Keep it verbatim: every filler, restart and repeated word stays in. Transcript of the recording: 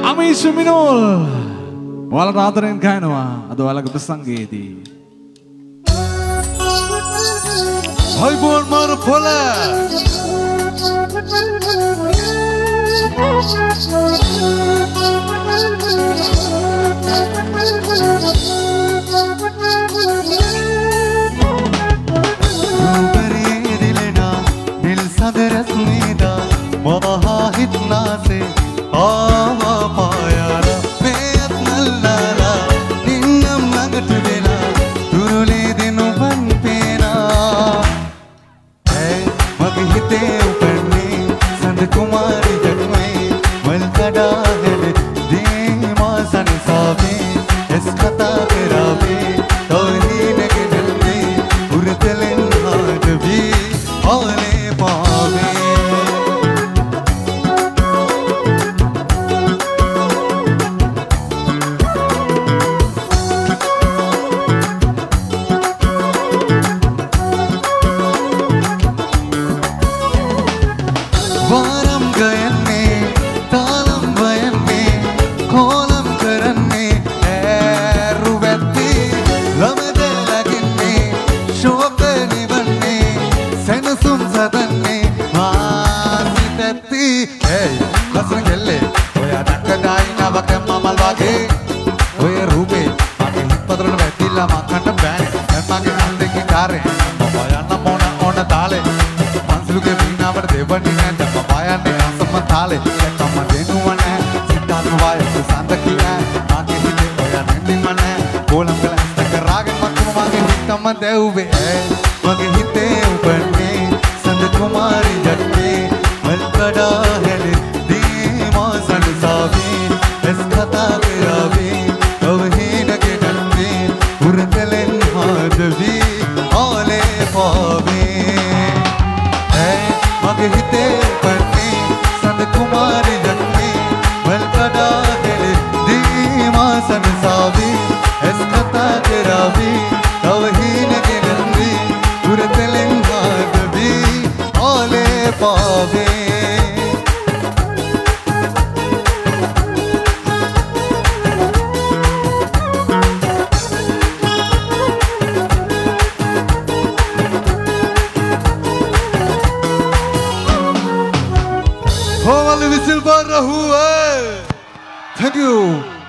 අමීෂ මිනෝල් ඔයාලට ආදරෙන් ගයනවා අද ඔයාලගේ ප්‍රසංගයේදී. අයිබෝන් මාර පොළ महा इतना से आवा पायारा मेयत नल्लाला निन्नम नगट बेला तुरुले दिनो बन पेना है मग हिते उपन्ने संद कुमारी जगमे मलकड़ा है दे मासन साबे इस कथा करावे तो ही नगे दिल में उर्तलन हाथ भी आले पावे वारम गयन्ने तालम वयन्ने कोलम करन्ने ऐरुवत्ती लमदे लगिन्ने शोक निवन्ने सेनसुम सदन्ने आसितत्ती hey लसन गेल्ले ඔයා දැක්කදායි නවක මමල් වගේ ඔය රූපේ මගේ හිත්පතරට වැටිලා මකන්න බෑනේ දැන් මගේ කන් දෙකේ කාරේ මම යන්න මොන ඕන තාලේ මන්සලුගේ වීණාවට දෙවන්නේ නැද්ද මම යන්නේ අසම තාලේ දැක්කම දෙනුව නැහැ සිතාත්ම වායස සඳකි නැහැ මගේ හිතේ ඔයා නැතිම නැහැ කොලම් ගලස්ත කරාගෙන මක්කම මගේ හිතම දැව්වේ මගේ හිතේ උපන්නේ සඳ කුමාරි ජට්ටේ මල්කඩා හැලේ දී මාසන් සාවේ එස් කතා කරාවේ අවහීනගේ නන්නේ උරතලෙන් හදවි ආලේ පාවේ මගේ හිතේ පන්නේ සඳ කුමාරි ජට්ටේ මල්කඩා හැලේ දී මාසන් සාවේ එස් කතා කරාවේ අවහීනගේ නන්නේ උරතලෙන් හදවි ආලේ පාවේ Holy whistle for Rahul. Thank you.